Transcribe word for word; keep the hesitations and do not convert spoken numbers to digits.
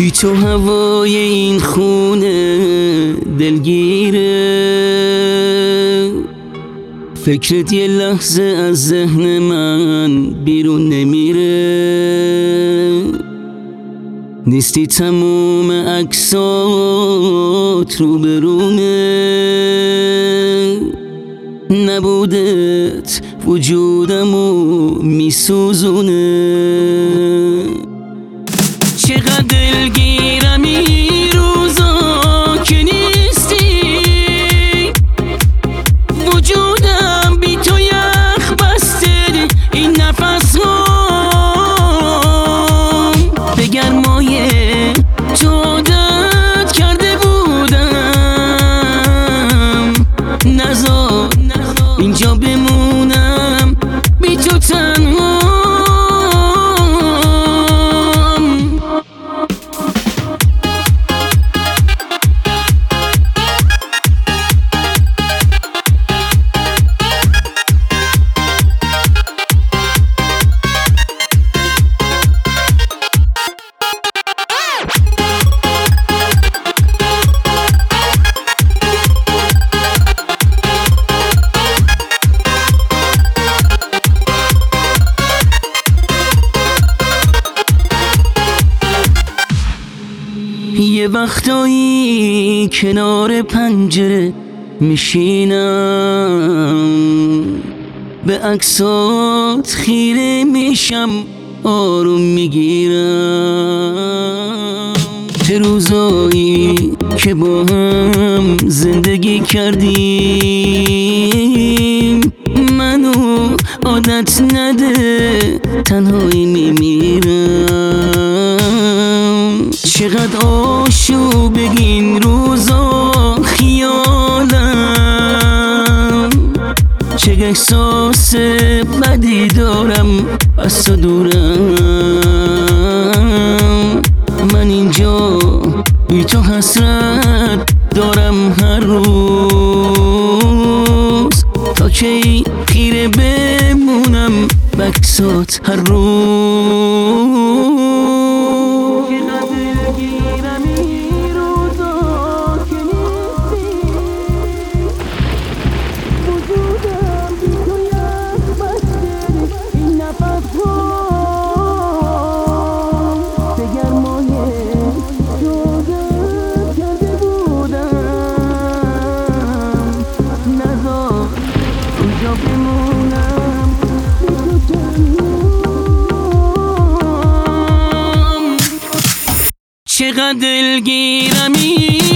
بی تو هوای این خونه دلگیره، فکرت یه لحظه از ذهن من بیرون نمیره. نیستی تموم عکسات رو برونه، نبودت وجودمو میسوزونه. چقدر دلگیرم این روزا که نیستی، وجودم بی تو یخ بسته این نفس هم به گرمای تو عادت کرده بودم. نذار اینجا بمونم بی تو تنها. یه وقتایی کنار پنجره میشینم، به عکسات خیره میشم آروم میگیرم. چه روزایی که با هم زندگی کردیم، منو عادت نده تنهایی میمیرم. چقدر آشوب این روزا خیالم، چه احساس بدی دارم از تو دورم. من اینجا بی تو حسرت دارم هر روز، تا کی خیره بمونم بکسات هر روز. چقدر دلگیرم